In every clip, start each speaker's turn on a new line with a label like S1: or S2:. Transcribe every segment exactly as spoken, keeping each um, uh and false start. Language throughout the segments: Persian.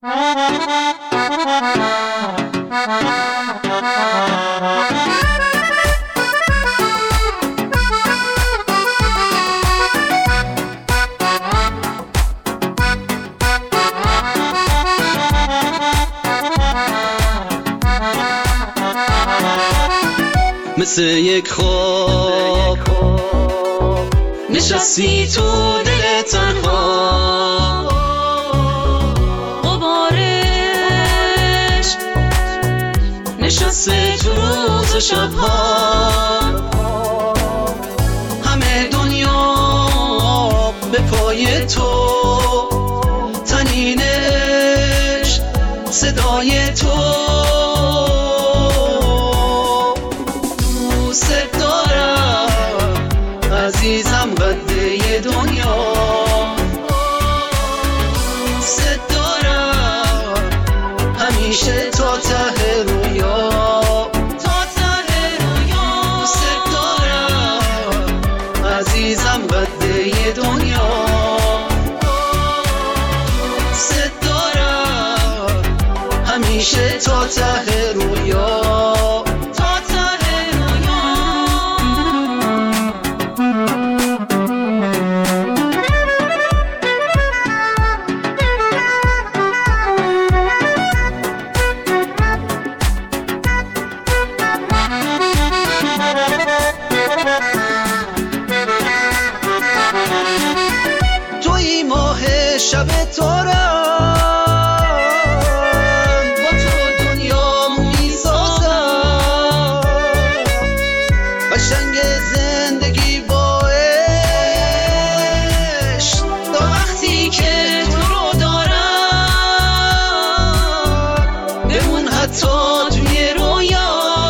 S1: مثل یک خواب نشستی تو دل تنها، غبارش نشسته تو روز و شبها. همه دنیا به پای تو، تنینش صدای تو. عزیزم قده دنیا، ست دارم همیشه تا ته رویا، تا ته رویا. ست دارم عزیزم قده دنیا، ست دارم همیشه تا ته رویا. شب تارم با تو دنیا میسازم، قشنگ زندگی با عشق. تا وقتی که تو رو دارم بمون حتی توی رویا.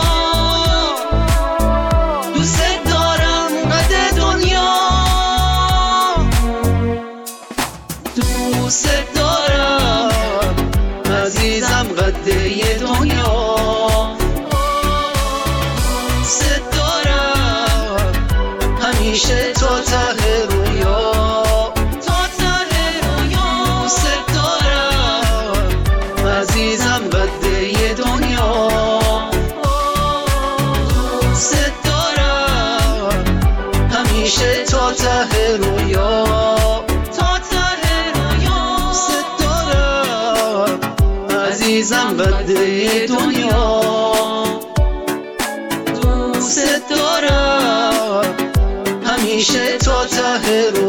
S1: دوست دارم قد دنیا، دوست دارم عزیزم قده دنیا. ست دارم همیشه تا ته رویا، تا ته رویا. ست دارم عزیزم قده دنیا، ست دارم همیشه تا ته رویا. عزیزم قده دنیا، دوست دارم همیشه تا ته